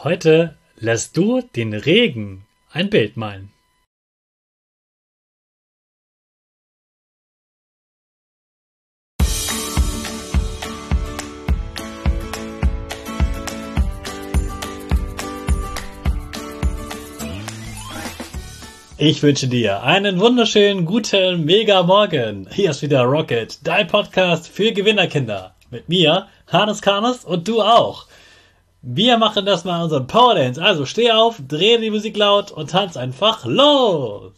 Heute lässt du den Regen ein Bild malen. Ich wünsche dir einen wunderschönen, guten, mega Morgen. Hier ist wieder Rocket, dein Podcast für Gewinnerkinder. Mit mir, Hannes Karnes und du auch. Wir machen das mal unseren Power Dance. Also steh auf, dreh die Musik laut und tanz einfach los.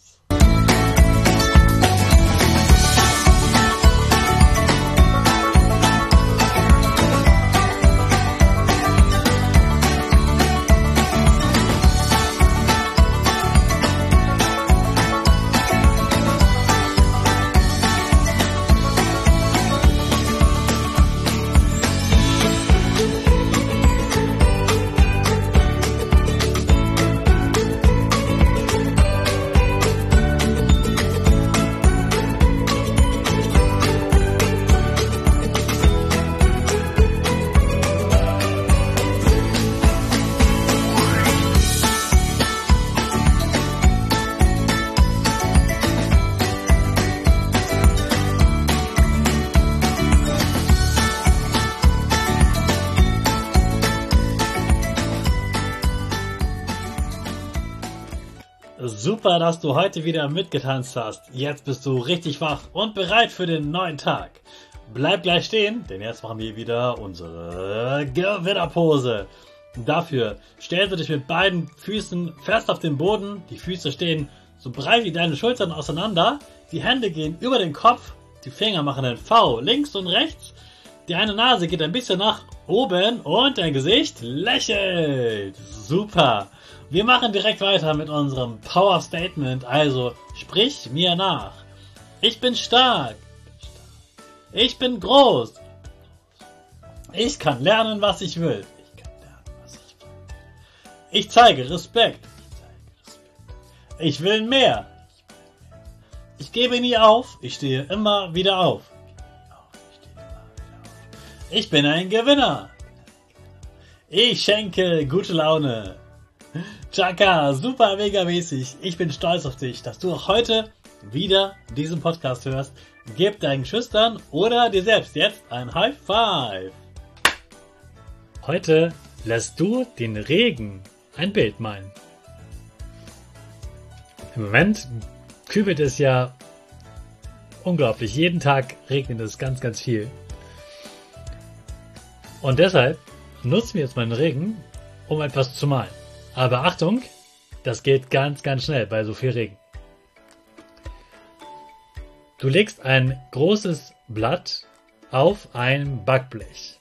Super, dass du heute wieder mitgetanzt hast. Jetzt bist du richtig wach und bereit für den neuen Tag. Bleib gleich stehen, denn jetzt machen wir wieder unsere Gewinnerpose. Dafür stellst du dich mit beiden Füßen fest auf den Boden. Die Füße stehen so breit wie deine Schultern auseinander. Die Hände gehen über den Kopf. Die Finger machen ein V links und rechts. Die eine Nase geht ein bisschen nach oben und dein Gesicht lächelt. Super. Wir machen direkt weiter mit unserem Power Statement, also sprich mir nach. Ich bin stark. Ich bin groß. Ich kann lernen, was ich will. Ich zeige Respekt. Ich will mehr. Ich gebe nie auf. Ich stehe immer wieder auf. Ich bin ein Gewinner. Ich schenke gute Laune. Chaka, super mega mäßig. Ich bin stolz auf dich, dass du auch heute wieder diesen Podcast hörst. Gib deinen Geschwistern oder dir selbst jetzt ein High Five. Heute lässt du den Regen ein Bild malen. Im Moment kübelt es ja unglaublich. Jeden Tag regnet es ganz, ganz viel. Und deshalb nutzen wir jetzt mal den Regen, um etwas zu malen. Aber Achtung, das geht ganz, ganz schnell bei so viel Regen. Du legst ein großes Blatt auf ein Backblech.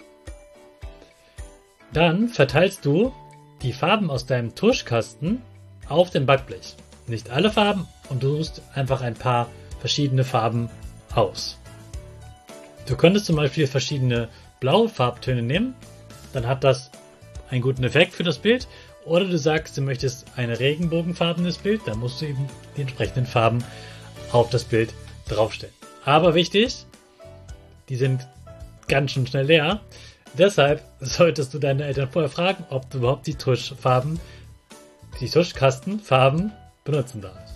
Dann verteilst du die Farben aus deinem Tuschkasten auf dem Backblech. Nicht alle Farben und du suchst einfach ein paar verschiedene Farben aus. Du könntest zum Beispiel verschiedene blaue Farbtöne nehmen, dann hat das einen guten Effekt für das Bild. Oder du sagst, du möchtest ein regenbogenfarbenes Bild, dann musst du eben die entsprechenden Farben auf das Bild draufstellen. Aber wichtig, die sind ganz schön schnell leer. Deshalb solltest du deine Eltern vorher fragen, ob du überhaupt die Tuschkastenfarben benutzen darfst.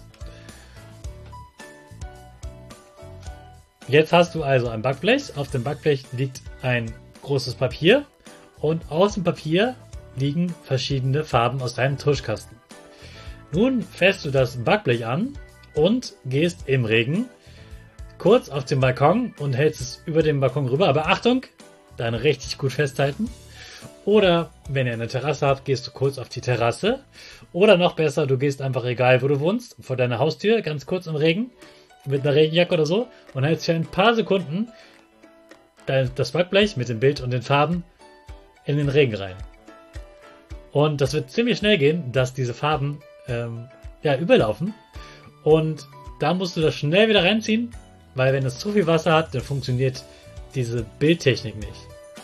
Jetzt hast du also ein Backblech. Auf dem Backblech liegt ein großes Papier und aus dem Papier liegen verschiedene Farben aus deinem Tuschkasten. Nun fährst du das Backblech an und gehst im Regen kurz auf den Balkon und hältst es über den Balkon rüber. Aber Achtung, dann richtig gut festhalten. Oder wenn ihr eine Terrasse habt, gehst du kurz auf die Terrasse. Oder noch besser, du gehst einfach, egal wo du wohnst, vor deiner Haustür, ganz kurz im Regen, mit einer Regenjacke oder so, und hältst für ein paar Sekunden das Backblech mit dem Bild und den Farben in den Regen rein. Und das wird ziemlich schnell gehen, dass diese Farben überlaufen. Und da musst du das schnell wieder reinziehen, weil wenn es zu viel Wasser hat, dann funktioniert diese Bildtechnik nicht.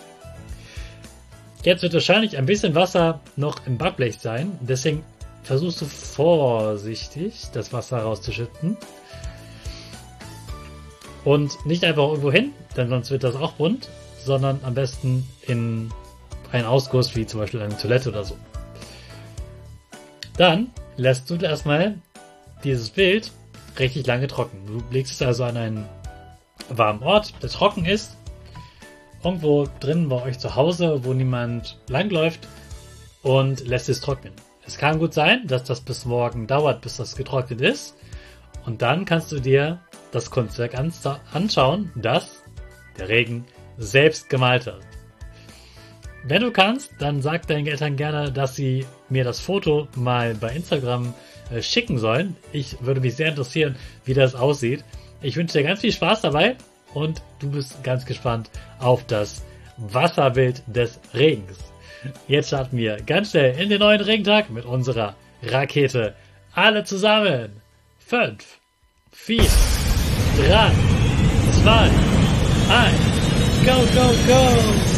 Jetzt wird wahrscheinlich ein bisschen Wasser noch im Backblech sein. Deswegen versuchst du vorsichtig, das Wasser rauszuschütten. Und nicht einfach irgendwo hin, denn sonst wird das auch bunt, sondern am besten in einen Ausguss, wie zum Beispiel eine Toilette oder so. Dann lässt du erstmal dieses Bild richtig lange trocken. Du legst es also an einen warmen Ort, der trocken ist. Irgendwo drin bei euch zu Hause, wo niemand langläuft, und lässt es trocknen. Es kann gut sein, dass das bis morgen dauert, bis das getrocknet ist. Und dann kannst du dir das Kunstwerk anschauen, das der Regen selbst gemalt hat. Wenn du kannst, dann sag deinen Eltern gerne, dass sie mir das Foto mal bei Instagram schicken sollen. Ich würde mich sehr interessieren, wie das aussieht. Ich wünsche dir ganz viel Spaß dabei und du bist ganz gespannt auf das Wasserbild des Regens. Jetzt starten wir ganz schnell in den neuen Regentag mit unserer Rakete. Alle zusammen. 5, 4, 3, 2, 1. Go, go, go!